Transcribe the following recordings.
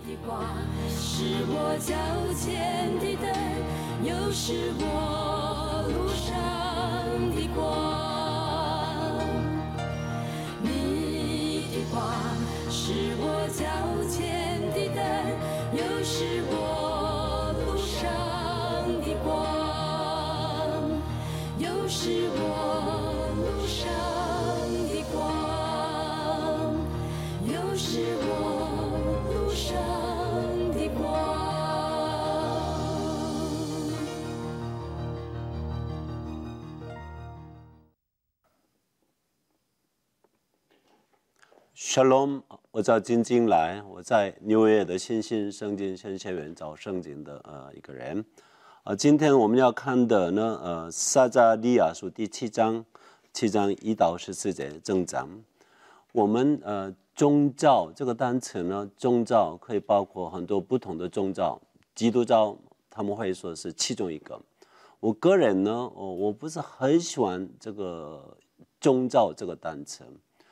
的光是我脚前的灯，又是我路上的光。你的光是我脚前的灯，又是我路上的光，又是我路上的光，又是我路上的光。 Shalom， 我叫金金来，我在纽约的新兴圣经神学院找圣经的一个人。今天我们要看的呢，撒迦利亚书第7章1到14节正章。我们宗教这个单词呢，宗教可以包括很多不同的宗教，基督教他们会说是其中一个。我个人呢，我不是很喜欢这个宗教这个单词。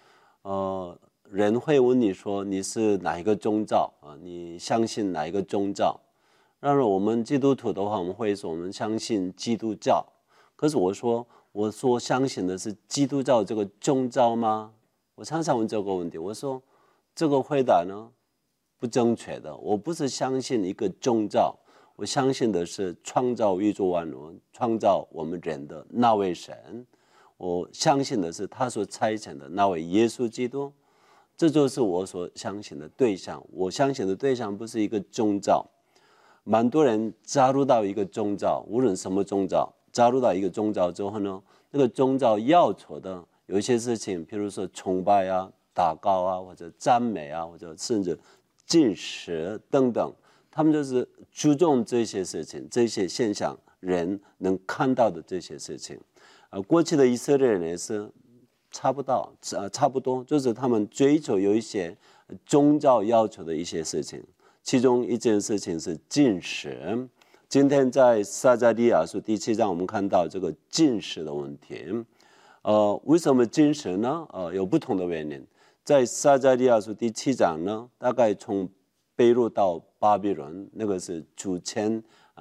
人会问你说你是哪一个宗教啊？你相信哪一个宗教？当然，我们基督徒的话，我们会说我们相信基督教。可是我说相信的是基督教这个宗教吗？我常常问这个问题。我说这个回答呢不正确的。我不是相信一个宗教，我相信的是创造宇宙万物、创造我们人的那位神。我相信的是他所差遣的那位耶稣基督。这就是我所相信的对象。我相信的对象不是一个宗教。蛮多人加入到一个宗教，无论什么宗教，加入到一个宗教之后呢，那个宗教要求的有一些事情，譬如说崇拜啊、祷告啊，或者赞美啊，或者甚至进食等等，他们就是注重这些事情，这些现象人能看到的这些事情。过去的以色列人也是差不多，就是他们追求有一些宗教要求的一些事情，其中一件事情是禁食。今天在撒迦利亚书第7章，我们看到这个禁食的问题。为什么禁食呢？有不同的原因。在撒迦利亚书第7章呢，大概从北路到巴比伦，那个是主前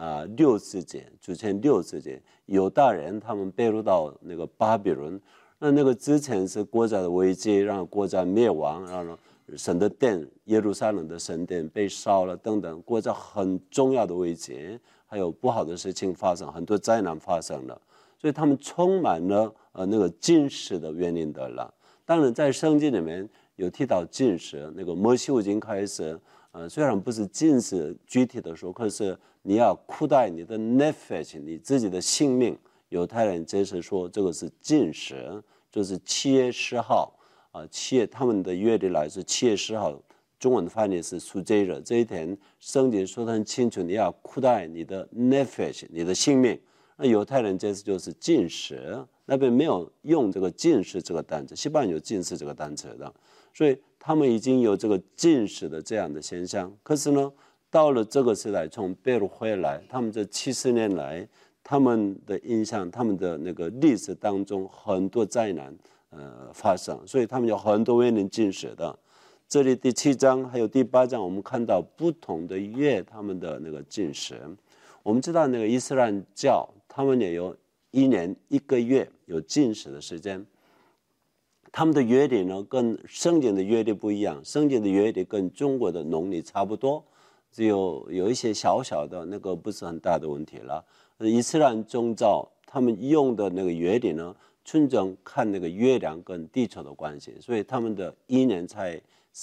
60节，犹大人他们北路到那个巴比伦。那个之前是国家的危机，让国家灭亡，然后神的殿，耶路撒冷的神殿被烧了等等，国家很重要的危机，还有不好的事情发生，很多灾难发生了，所以他们充满了那个禁食的原因的了。当然，在圣经里面有提到禁食，那个摩西五经开始，虽然不是禁食具体的说，可是你要苦待你的 nefesh， 你自己的性命。犹太人解释说，这个是禁食，就是7月10号，7月他们的月历来是7月10号，中文的翻译是赎罪日。这一天，圣经说得很清楚，你要苦待你的 nefesh， 你的性命。那犹太人解释就是禁食，那边没有用这个禁食这个单词，西班牙有禁食这个单词的，所以他们已经有这个禁食的这样的现象。可是呢，到了这个时代，从贝鲁回来，他们这70年来。他们的印象，他们的那个历史当中很多灾难发生，所以他们有很多原因禁食的。这里第7章还有第8章，我们看到不同的月他们的那个禁食。我们知道那个伊斯兰教，他们也有1年1个月有禁食的时间。他们的月历呢跟圣经的月历不一样，圣经的月历跟中国的农历差不多，只有一些小小的那个不是很大的问题了。伊斯兰宗教他们用的那个月历呢，纯正看那个月亮跟地球的关系，所以他们的1年才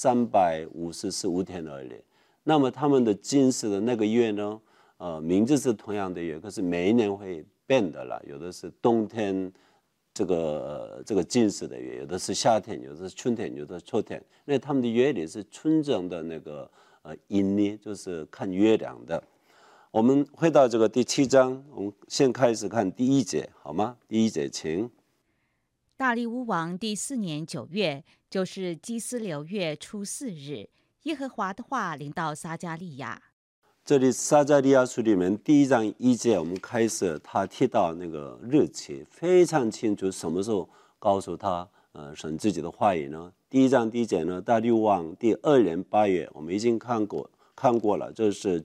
354天而已。那么他们的禁食的那个月呢，名字是同样的月，可是每一年会变的了，有的是冬天这个禁食的月，有的是夏天，有的是春天，有的是秋天。因为他们的月历是纯正的那个阴历，就是看月亮的。我们回到这个第7章，我们先开始看第1节，好吗？第1节，请。 大利乌王第4年9月，就是基斯流月初4日，耶和华的话临到撒迦利亚。 这里撒迦利亚书里面第1章1节，我们开始他提到那个日期，非常清楚什么时候告诉他神自己的话语呢？第1章第1节呢，大利乌王第2年8月，我们已经看过看过了，这是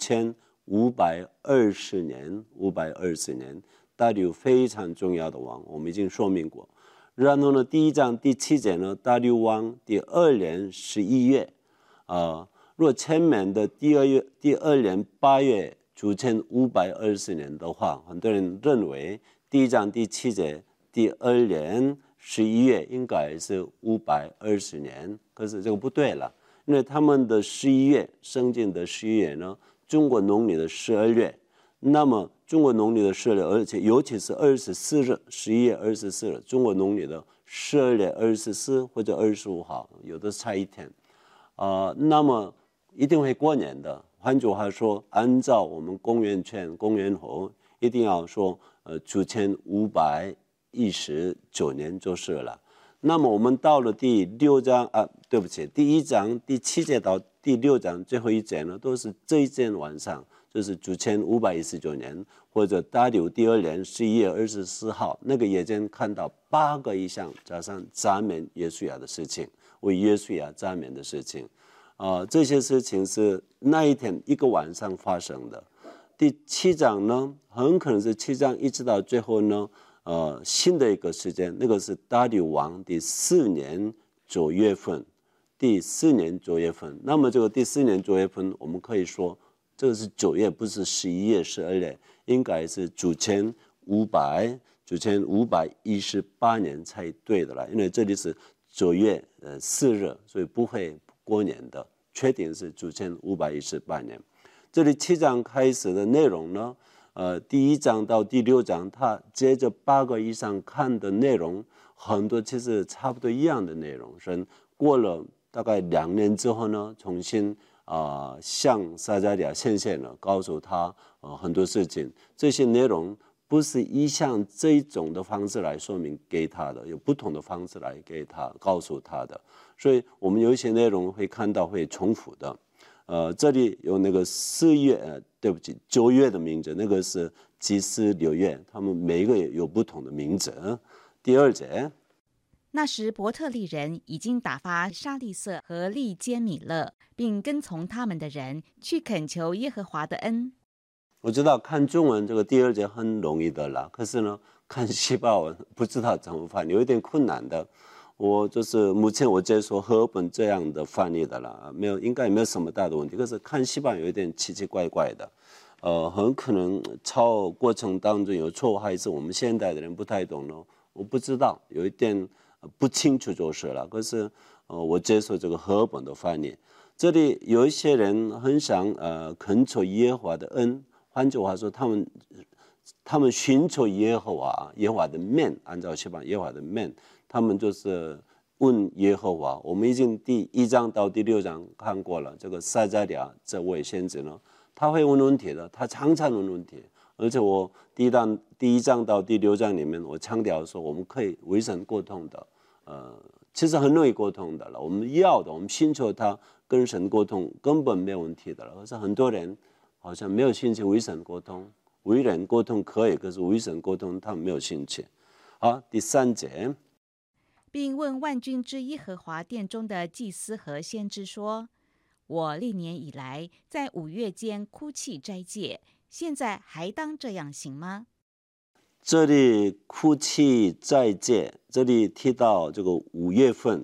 9520年，520年，大利乌非常重要的王，我们已经说明过。然后呢，第1章第7节呢，大利乌王第2年11月，若前面的第2年8月9520年的话，很多人认为第1章第7节第2年11月应该是520年，可是这个不对了，因为他们的11月，圣经的11月呢，中国农历的12月，那么中国农历的12月，而且尤其是24日，11月24日，中国农历的12月24或者25号，有的差1天，那么一定会过年的。换句话说，按照我们公元前、公元后，一定要说9519年就是了。那么我们到了第6章对不起，第1章第7节到第6章最后一节呢，都是这一天晚上，就是9519年，或者大利乌第2年11月24号，那个夜间看到8个异象，加上赞美约书亚的事情，为约书亚赞美的事情。这些事情是那一天一个晚上发生的。第7章呢，很可能是7章一直到最后呢，新的一个时间，那个是大利乌王第4年9月份，第4年9月份。那么这个第4年9月份，我们可以说这个是9月，不是11月、12月，应该是9518年才对的了，因为这里是9月4日，所以不会过年的，确定是9518年。这里7章开始的内容呢，第1章到第6章，它接着8个以上看的内容，很多其实差不多一样的内容。是过了大概2年之后呢，重新向撒迦利亚显现了，告诉他很多事情。这些内容不是依像这一种的方式来说明给他的，有不同的方式来给他告诉他的。所以我们有一些内容会看到会重复的。这里有那个9月的名字，那个是祭司6月，他们每一个有不同的名字。第2节， 那时伯特利人已经打发沙利色和利坚米勒，并跟从他们的人去恳求耶和华的恩。 我知道看中文这个第2节很容易的啦，可是呢，看希腊文不知道怎么翻，有一点困难的。我就是目前我接受和本这样的翻译的啦，应该没有什么大的问题。可是看西班牙有一点奇奇怪怪的，很可能抄过程当中有错，还是我们现代的人不太懂呢？我不知道，有一点不清楚就是了。可是我接受这个和本的翻译。这里有一些人很想恳求耶和华的恩，换句话说，他们寻求耶和华的面，按照西班牙耶和华的面。他们就是问耶和华。我们已经第1章到第6章看过了，这个撒迦利亚这位先知呢，他会问问题的，他常常问问题。而且我第1章到第6章里面，我强调说我们可以为神沟通的，其实很容易沟通的了。我们要的，我们寻求他跟神沟通，根本没有问题的了。可是很多人好像没有兴趣为神沟通，为人沟通可以，可是为神沟通他们没有兴趣。好，第3节。 并问万军之耶和华殿中的祭司和先知说：我历年以来在5月间哭泣斋戒，现在还当这样行吗？ 这里哭泣斋戒，这里提到这个5月份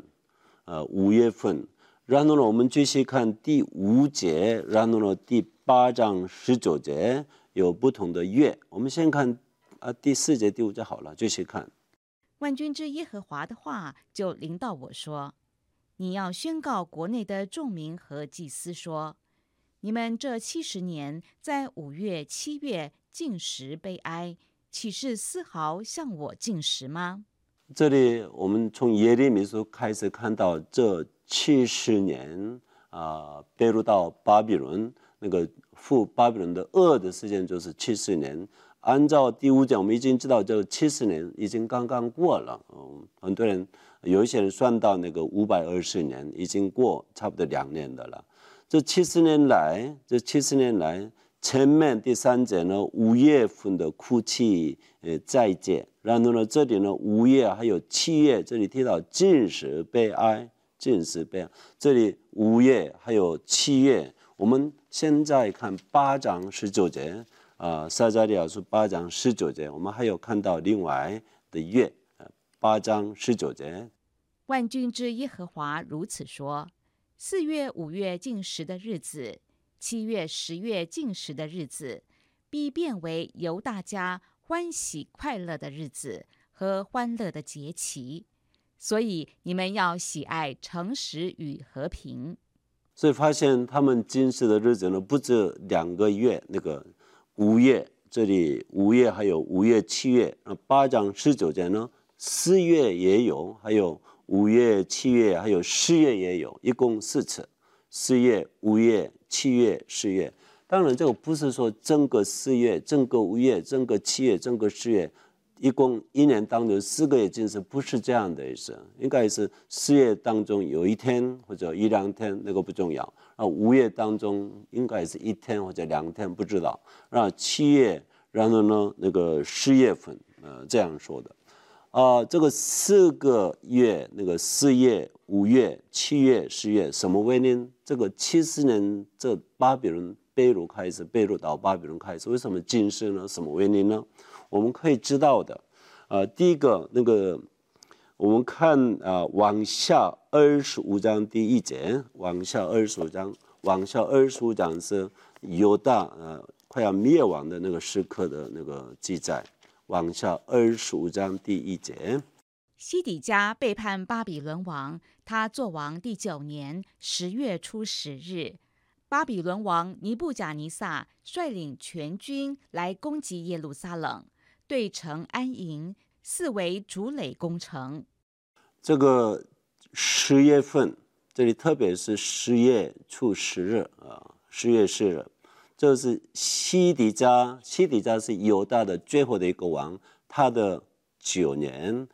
，5月份。然后呢，我们继续看第5节，然后呢第8章19节有不同的月。我们先看第4节、第5节好了，继续看。 万军之耶和华的话就临到我说：你要宣告国内的众民和祭司说，你们这70年在5月、7月禁食悲哀，岂是丝毫向我禁食吗？ 这里我们从耶利米书开始看到这70年被掳到巴比伦，那个赴巴比伦的恶的时间就是70年。按照第5讲，我们已经知道这个70年已经刚刚过了。很多人有一些人算到那个520年，已经过差不多2年的了。这70年来，前面第3节呢，5月份的哭泣斋戒，然后呢这里呢5月还有7月，这里提到禁食悲哀，这里5月还有7月我们现在看8章19节，撒迦利亚书8章19节，我们还有看到另外的月，8章19节。 万军之耶和华如此说：4月、5月禁食的日子，7月、10月禁食的日子，必变为犹大家欢喜快乐的日子和欢乐的节期。所以你们要喜爱诚实与和平。 所以发现他们禁食的日子呢，不止2个月，那个5月，这里5月还有5月、7月，8章19节呢，4月也有，还有5月、7月，还有10月也有，一共4次，4月、5月、7月、10月。当然，这个不是说整个4月、整个5月、整个7月、整个10月，一共1年当中4个月禁食，不是这样的意思。应该是4月当中有1天或者1、2天，那个不重要。5月当中应该是1天或者2天，不知道。然后7月，然后呢那个10月份，这样说的。这个4个月，那个4月、5月、7月、10月，什么原因？这个70年这巴比伦被掳开始，被掳到巴比伦开始，为什么禁食呢？什么原因呢？我们可以知道的，第一个那个，我们看往下25章第1节，往下25章是犹大快要灭亡的那个时刻的那个记载。往下25章第1节， 西底家背叛巴比伦王，他作王第9年10月初10日，巴比伦王尼布甲尼撒率领全军来攻击耶路撒冷，对城安营，四围筑垒攻城。 这个10月份，这里特别是10月初10日10月10日。这是西底家，西底家是犹大的最后的一个王，他的9年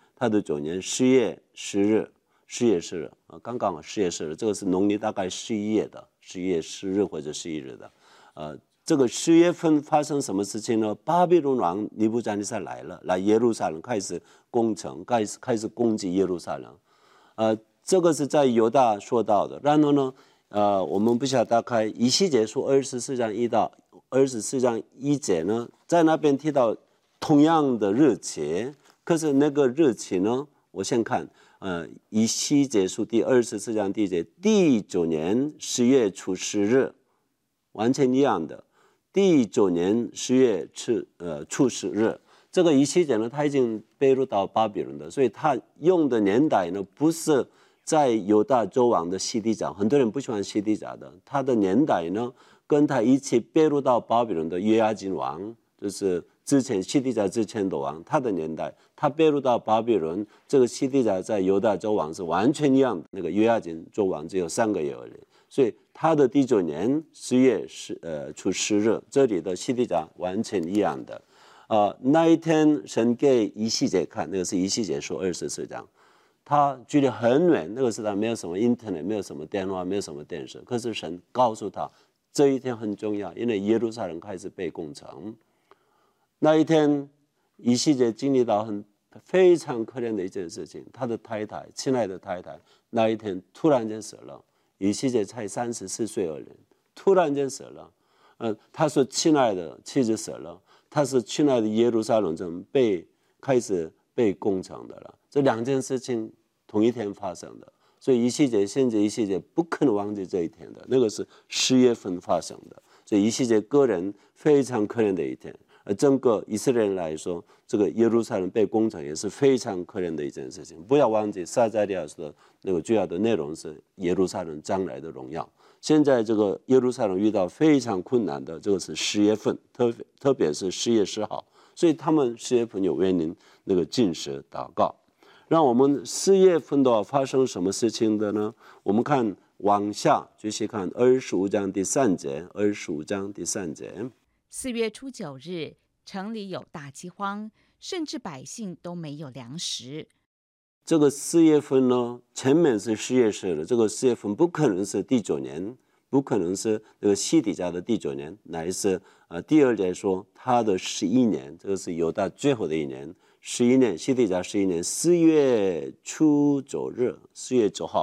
10月10日，10月10日刚刚10月10日，这个是农历大概11月的11月10日或者11日的，这个10月份发生什么事情呢？巴比伦王尼布甲尼撒来了，来耶路撒冷开始攻城，开始攻击耶路撒冷，这个是在犹大说到的。然后呢？我们不晓得打开以西结书24章1到24章1节呢，在那边提到同样的日期，可是那个日期呢，我先看，以西结书第24章第1节，第9年10月初10日，完全一样的，第9年10月初10日，这个以西结呢，他已经被掳到巴比伦的，所以他用的年代呢，不是在犹大周王的西底家，很多人不喜欢西底家的，他的年代呢，跟他一起被掳到巴比伦的约雅斤王，就是之前西底家之前的王，他的年代，他被掳到巴比伦，这个西底家在犹大周王是完全一样的，那个约雅斤周王只有3个月而已，所以他的第9年10月初10日，这里的西底家完全一样的。那一天神给以西结看，那个是以西结书24章。他距离很远，那个时代没有什么 internet， 没有什么电话，没有什么电视。可是神告诉他，这一天很重要，因为耶路撒冷开始被攻城。那一天，以西结经历到非常可怜的一件事情，他的太太，亲爱的太太，那一天突然间死了。以西结才34岁而已，突然间死了。他说亲爱的妻子死了，他是亲爱的耶路撒冷城开始被攻城的了。这2件事情同一天发生的，所以以西结先知以西结不可能忘记这一天的，那个是10月份发生的，所以以西结个人非常可怜的一天。而整个以色列人来说，这个耶路撒冷被攻城也是非常可怜的一件事情。不要忘记撒迦利亚书的那个主要的内容是耶路撒冷将来的荣耀。现在这个耶路撒冷遇到非常困难的，这个是10月份，特别是10月10号，所以他们10月份有原因那个禁食祷告。让我们4月份的话发生什么事情的呢？我们看往下继续看25章第3节，25章第3节。 4月初9日，城里有大饥荒，甚至百姓都没有粮食。 这个4月份呢，前面是10月10日，这个4月份不可能是第9年，不可能是那个西底家的第9年，乃是第2节说他的11年，这个是犹大最后的一年。11年，西底家11年4月初9日，4月9号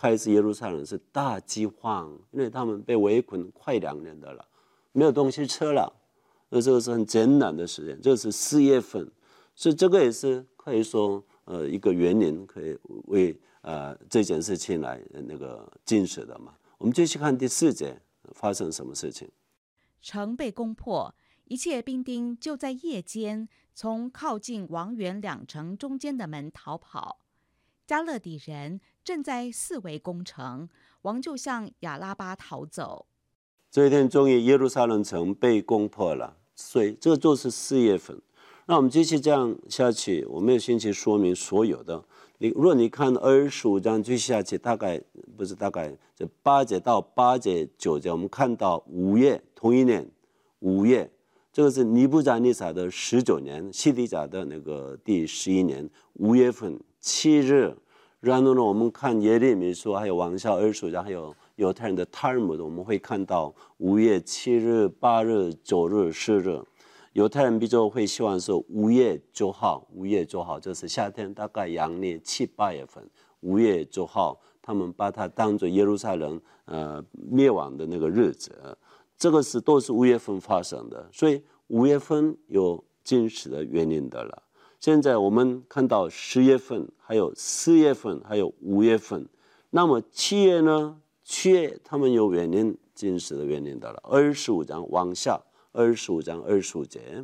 开始耶路撒冷是大饥荒，因为他们被围困快2年的了，没有东西吃了。那这个是很艰难的时间，这是4月份，所以这个也是可以说一个原因，可以为这件事情来那个禁食的嘛。我们继续看第4节发生什么事情。 城被攻破，一切兵丁就在夜间从靠近王园2城中间的门逃跑。加勒底人正在四围攻城，王就向亚拉巴逃走。 这一天终于耶路撒冷城被攻破了，所以这就是4月份。那我们继续这样下去，我没有兴趣说明所有的。如果你看25章继续下去，这8节到8节9节，我们看到5月同一年5月，这个是尼布甲尼撒的19年，西底家的那个第11年5月份7日。然后呢，我们看耶利米书，还有王下25章，还有犹太人的塔尔姆的，我们会看到5月7日、8日、9日、10日。犹太人比较会希望说5月9号就是夏天，大概阳历7、8月份，5月9号，他们把它当作耶路撒冷灭亡的那个日子。这个都是5月份发生的，所以5月份有禁食的原因的了。现在我们看到10月份，还有4月份，还有5月份。那么7月呢？7月他们有原因禁食的原因的了。25章往下，25章25节。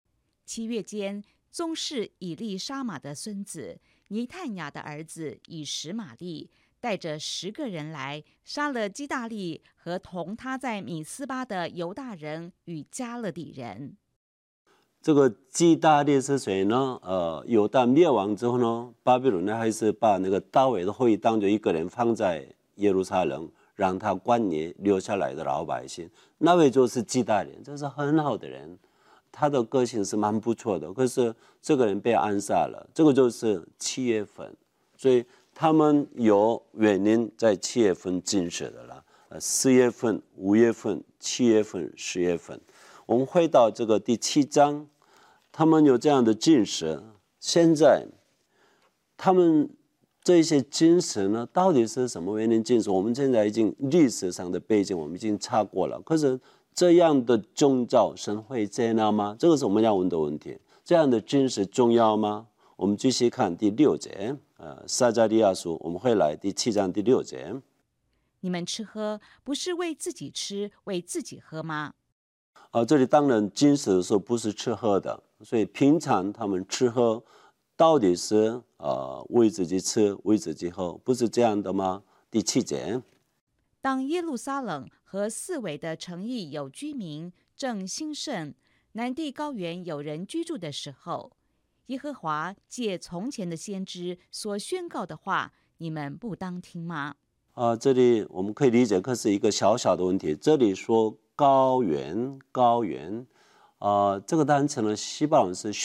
7月间，宗室以利沙玛的孙子尼探雅的儿子以实玛利带着10个人来，杀了基大利和同他在米斯巴的犹大人与加勒底人。 这个基大利是谁呢？犹大灭亡之后呢，巴比伦呢还是把那个大卫的后裔当作一个人放在耶路撒冷，让他管理留下来的老百姓。那位就是基大利，这是很好的人，他的个性是蛮不错的。可是这个人被暗杀了，这个就是7月份，所以他们有原因在7月份禁食的了。4月份、5月份、7月份、10月份。我们回到这个第7章，他们有这样的禁食。现在他们这些禁食呢，到底是什么原因禁食？我们现在已经历史上的背景我们已经查过了。可是这样的宗教神会接纳吗？这个是我们要问的问题。这样的禁食重要吗？我们继续看第6节，撒迦利亚书，我们会来第7章第6节。 你们吃喝，不是为自己吃，为自己喝吗？ 这里当然禁食的时候不是吃喝的，所以平常他们吃喝到底是为自己吃为自己喝，不是这样的吗？第7节， 当耶路撒冷和四围的城邑有居民，正兴盛，南地高原有人居住的时候，耶和华借从前的先知所宣告的话，你们不当听吗？ 这里我们可以理解，可是一个小小的问题。这里说高原，这个单词呢，希伯来文是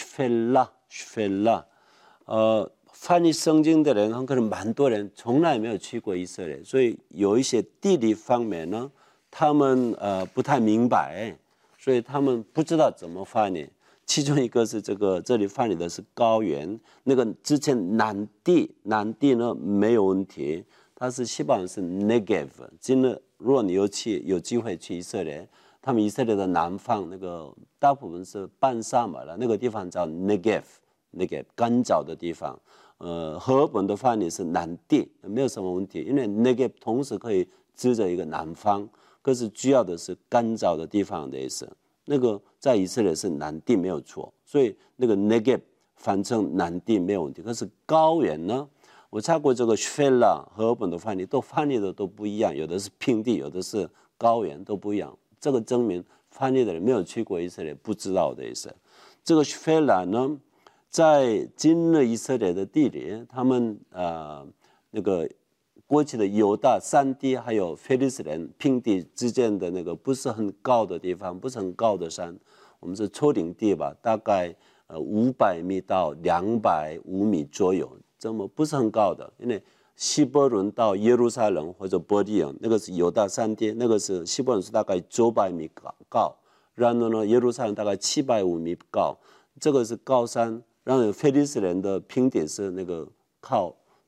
shfela，翻译圣经的人很可能蛮多人从来没有去过以色列，所以有一些地理方面呢，他们不太明白，所以他们不知道怎么翻译。其中一个是这里翻译的是高原，那个之前南地呢没有问题，它是希伯来文是 Negev， 真的。如果你有机会去以色列，他们以色列的南方那个大部分是半沙漠了，那个地方叫 Negev， 干燥的地方。和本的翻译是南地，没有什么问题，因为 Negev 同时可以指着一个南方，可是主要的是干燥的地方的意思。那个在以色列是南地没有错，所以那个 Negev 翻成南地没有问题。可是高原呢？我查过这个 shfela 和本的翻译的都不一样，有的是平地，有的是高原，都不一样。这个证明翻译的人没有去过以色列，不知道的意思。这个 shfela 呢，在今日以色列的地里，他们那个过去的犹大山地还有非利士人平地之间的那个不是很高的地方，不是很高的山，我们是丘陵地吧，大概500米到250米左右。这么不是很高的，因为希伯伦到耶路撒冷或者伯利恒，那个是犹大山地，那个是希伯伦是大概900米高，然后呢，耶路撒冷大概750米高，这个是高山。然后非利士人的平地是那个靠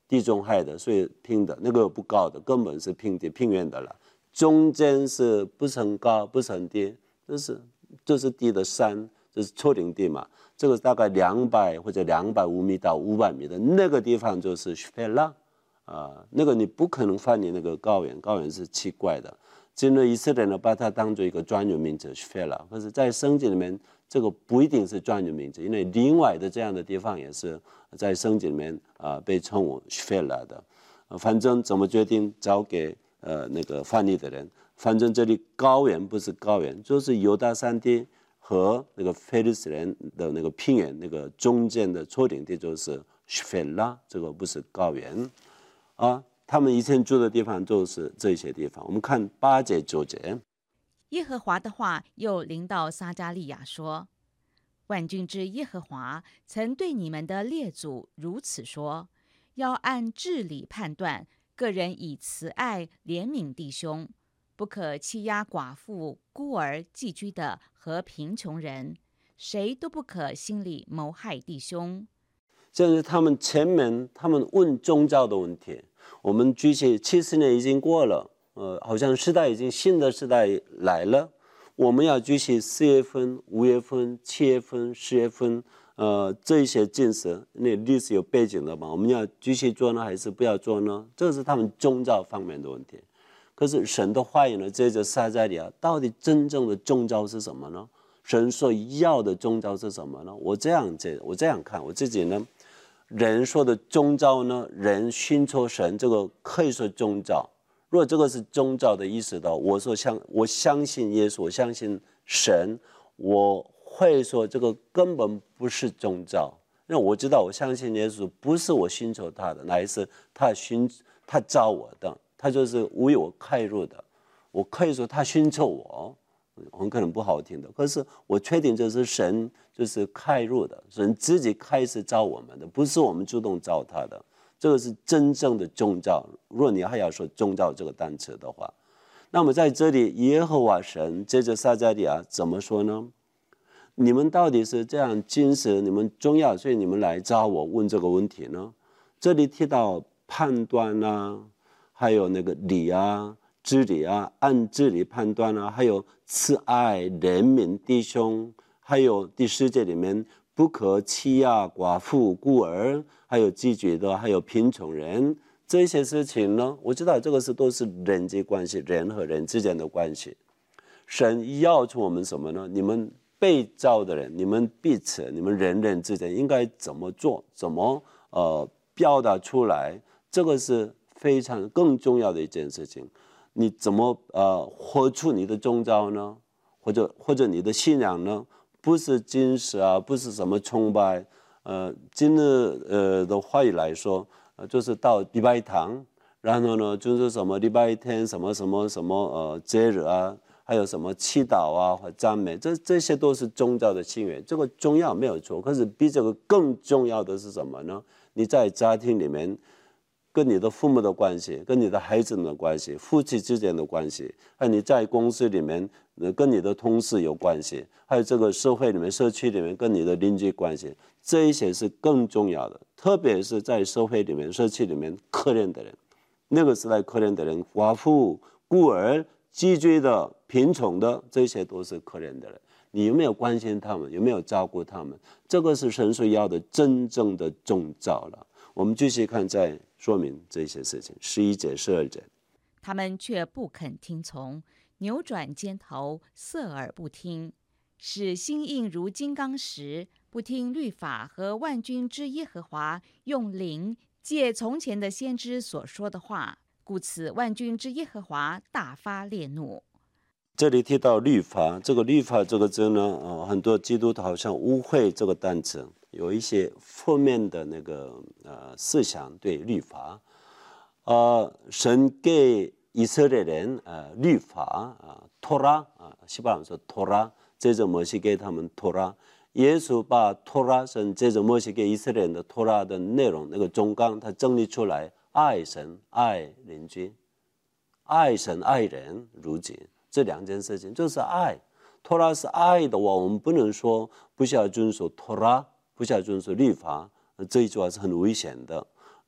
地中海的，所以平的，那个不高的，根本是平地平原的了。中间是不是很高，不是很低，这是地的山，这是丘陵地嘛。这个大概200或者250米到500米的那个地方就是许斐拉那个你不可能翻译那个高原，高原是奇怪的。进入以色列呢，把它当做一个专有名词许斐拉，可是在圣经里面这个不一定是专有名词，因为另外的这样的地方也是在圣经里面被称为许斐拉的。反正怎么决定交给那个翻译的人，反正这里高原不是高原，就是犹大山地和那个非利士人的那个平原那个中间的丘陵地就是许斐拉，这个不是高原他们以前住的地方就是这些地方。我们看8节9节， 耶和华的话又临到撒迦利亚说：万军之耶和华曾对你们的列祖如此说，要按治理判断，个人以慈爱怜悯弟兄，不可欺压寡妇、孤儿、寄居的和贫穷人，谁都不可心里谋害弟兄。 这是他们前面他们问宗教的问题。我们举起70年已经过了，好像时代已经新的时代来了。我们要举起4月份、5月份、7月份、10月份，这一些禁食，那历史有背景的嘛？我们要继续做呢，还是不要做呢？这是他们宗教方面的问题。可是神的话语呢，接着撒迦利亚，到底真正的宗教是什么呢？神所要的宗教是什么呢？我这样看，我自己呢。人说的宗教呢，人寻求神，这个可以说宗教。如果这个是宗教的意思的，我相信耶稣，我相信神，我会说这个根本不是宗教。因为我知道，我相信耶稣不是我寻求他的，乃是他找我的，他就是为我开路的。我可以说他寻求我，很可能不好听的，可是我确定这是神。就是开入的，神自己开始找我们的，不是我们主动找他的。这个是真正的宗教。如果你还要说宗教这个单词的话，那么在这里，耶和华神接着撒迦利亚怎么说呢？你们到底是这样禁食，你们重要，所以你们来找我问这个问题呢？这里提到判断还有那个理治理按治理判断还有慈爱怜悯弟兄。还有第10节里面，不可欺压寡妇、孤儿，还有寄居的，还有贫穷人，这些事情呢，我知道这个都是人际关系，人和人之间的关系。神要求我们什么呢？你们被造的人，你们彼此，你们人之间应该怎么做，怎么表达出来，这个是非常更重要的一件事情。你怎么活出你的宗教呢？或者你的信仰呢？不是禁食不是什么崇拜，今日的话语来说，就是到礼拜堂，然后呢就是什么礼拜天什么节日还有什么祈祷和赞美，这些都是宗教的信源，这个重要没有错。可是比这个更重要的是什么呢？你在家庭里面跟你的父母的关系，跟你的孩子们的关系，夫妻之间的关系，还有你在公司里面跟你的同事有关系，还有这个社会里面、社区里面跟你的邻居关系，这一些是更重要的。特别是在社会里面、社区里面可怜的人，那个时代可怜的人，寡妇、孤儿、寄居的、贫穷的，这些都是可怜的人。你有没有关心他们？有没有照顾他们？这个是神所要的真正的宗教了。我们继续看，再说明这些事情。11节、12节， 他们却不肯听从，扭转肩头，侧耳不听，使心硬如金刚石，不听律法和万军之耶和华用灵借从前的先知所说的话，故此万军之耶和华大发烈怒。 这里提到律法，这个律法这个字呢，很多基督徒好像误会这个单词，有一些负面的那个思想对律法。神给以色列人律法托拉希伯来说托拉，接着摩西给他们托拉。耶稣把托拉神接着摩西给以色列人的托拉的内容，那个总纲他整理出来，爱神爱邻居，爱神爱人如己，这两件事情就是爱。托拉是爱的话，我们不能说不需要遵守托拉，不需要遵守律法，这一句话是很危险的。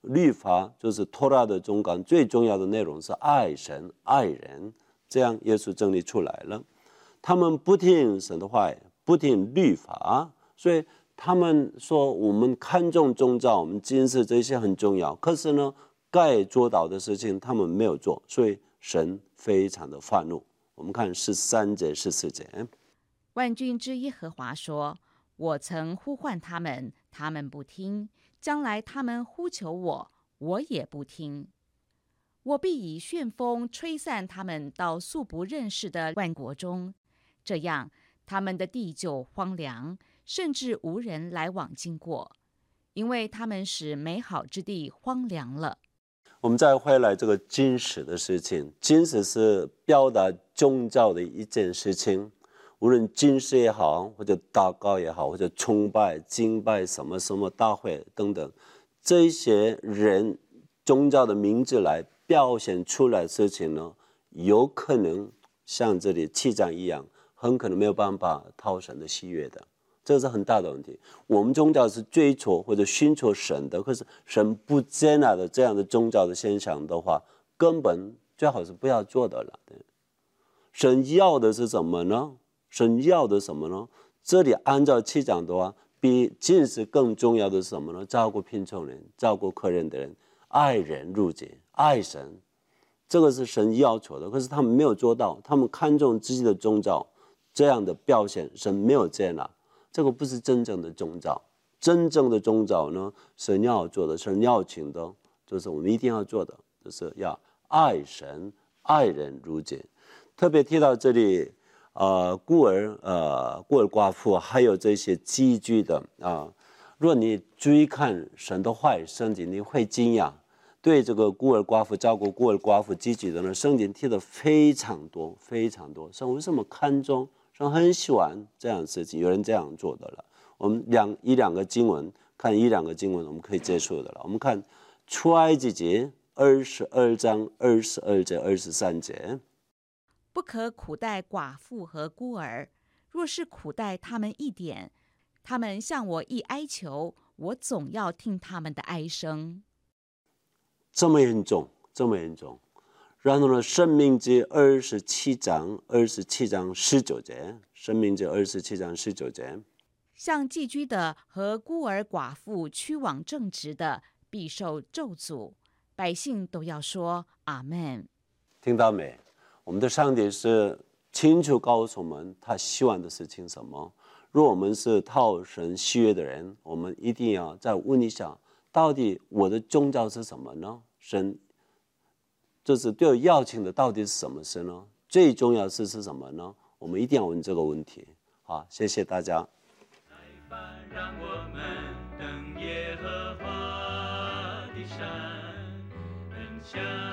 律法就是托拉的忠告，最重要的内容是爱神爱人，这样耶稣整理出来了。他们不听神的话，不听律法，所以他们说我们看重宗教，我们禁食这些很重要，可是呢该做到的事情他们没有做，所以神非常的愤怒。我们看13节14节， 万军之耶和华说，我曾呼唤他们，他们不听，将来他们呼求我，我也不听。我必以旋风吹散他们到素不认识的万国中，这样他们的地就荒凉，甚至无人来往经过，因为他们使美好之地荒凉了。 我们再回来这个禁食的事情，禁食是表达宗教的一件事情，无论禁食也好，或者祷告也好，或者崇拜、敬拜什么什么大会等等，这些人宗教的名字来表现出来的事情呢，有可能像这里7章一样，很可能没有办法讨神的喜悦的，这是很大的问题。我们宗教是追求或者寻求神的，可是神不接纳的这样的宗教的现象的话，根本最好是不要做的了。神要的是什么呢？神要的什么呢？这里按照7章的话，比禁食更重要的是什么呢？照顾贫穷人，照顾可怜的人，爱人如己，爱神，这个是神要求的，可是他们没有做到，他们看重自己的宗教，这样的表现神没有接纳，这个不是真正的宗教。真正的宗教呢，神要做的，神要请的，就是我们一定要做的，就是要爱神爱人如己。特别提到这里孤儿寡妇还有这些寄居的如果你注意看神的话语圣经，你会惊讶，对这个孤儿寡妇照顾孤儿寡妇寄居的呢，圣经提的非常多非常多。神为什么看重？神很喜欢这样的事情，有人这样做的了。我们一两个经文看一两个经文，我们可以接受的了。我们看出埃及记22章22节23节。 不可苦待寡妇和孤儿，若是苦待他们一点，他们向我一哀求，我总要听他们的哀声。 这么严重，这么严重。然后呢，申命记27章19节，申命记27章19节， 像寄居的和孤儿寡妇屈枉正直的，必受咒诅。百姓都要说阿们。 听到没？我们的上帝是清楚告诉我们他希望的事情什么。如果我们是讨神喜悦的人，我们一定要再问一下，到底我的宗教是什么呢？神就是对我邀请的到底是什么事呢？最重要的事是什么呢？我们一定要问这个问题。好，谢谢大家。 来吧，让我们登耶和华的山，恩享